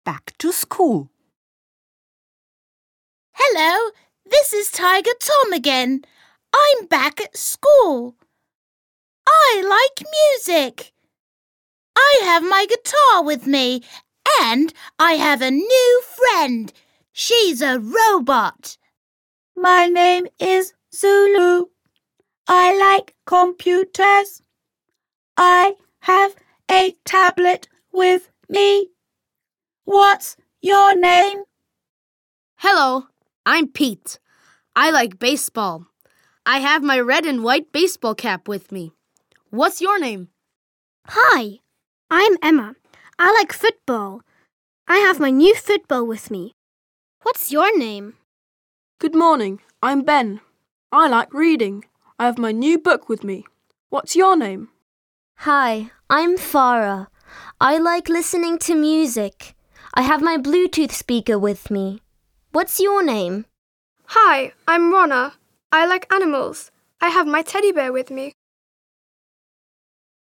back to school. Hello, this is Tiger Tom again. I'm back at school. I like music. I have my guitar with me and I have a new friend. She's a robot. My name is Zulu. I like computers. I have a tablet with me. What's your name? Hello, I'm Pete. I like baseball. I have my red and white baseball cap with me. What's your name? Hi, I'm Emma. I like football. I have my new football with me. What's your name? Good morning, I'm Ben. I like reading. I have my new book with me. What's your name? Hi, I'm Farah. I like listening to music. I have my Bluetooth speaker with me. What's your name? Hi, I'm Ronna. I like animals. I have my teddy bear with me.